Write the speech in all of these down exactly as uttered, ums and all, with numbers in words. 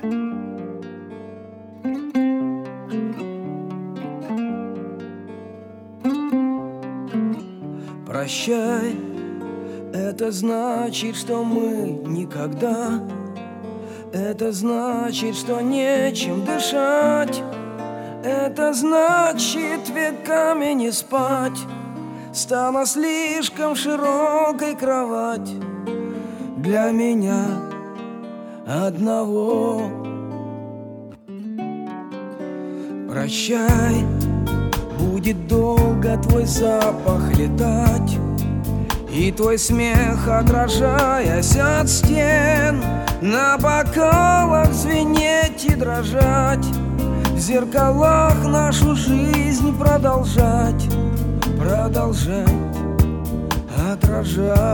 Прощай, это значит, что мы никогда. Это значит, что нечем дышать. Это значит, веками не спать. Стала слишком широкой кровать для меня одного. Прощай, будет долго твой запах летать, и твой смех, отражаясь от стен, на бокалах звенеть и дрожать, в зеркалах нашу жизнь продолжать, продолжать отражать.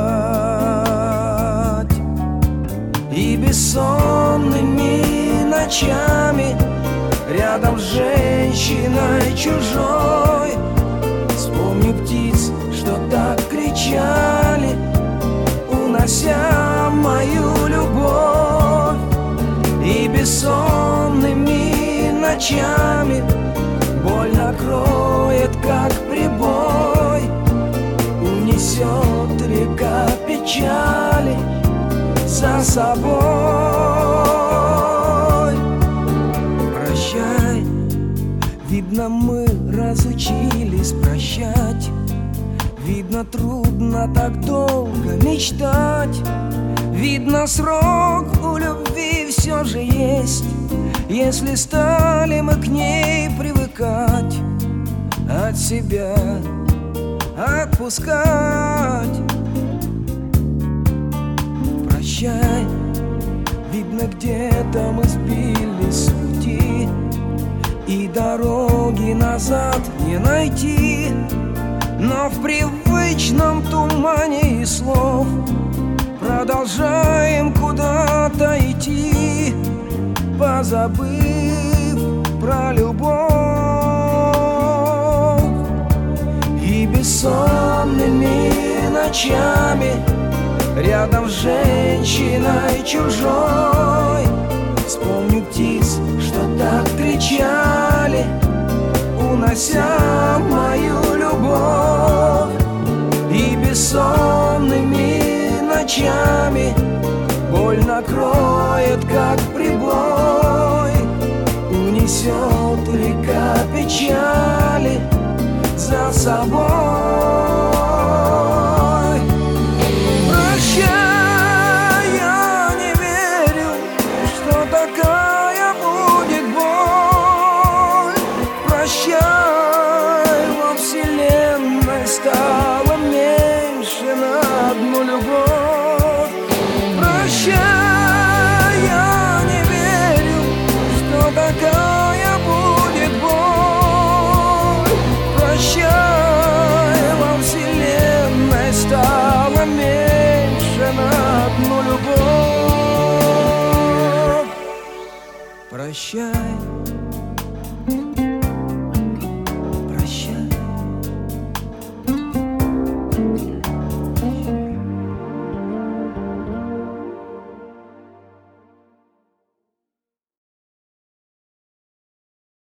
И бессонными ночами рядом с женщиной чужой вспомню птиц, что так кричали, унося мою любовь. И бессонными ночами боль накроет, как прибой, унесет река печали за собой. Прощай, видно, мы разучились прощать. Видно, трудно так долго мечтать. Видно, срок у любви все же есть, если стали мы к ней привыкать, от себя отпускать. Прощай, видно, где-то мы сбились с пути, и дороги назад не найти. Но в привычном тумане и слов продолжаем куда-то идти, позабыв про любовь. И бессонными ночами рядом с женщиной чужой вспомню птиц, что так кричали, унося мою любовь. И бессонными ночами боль накроет, как прибой, унесет река печали за собой.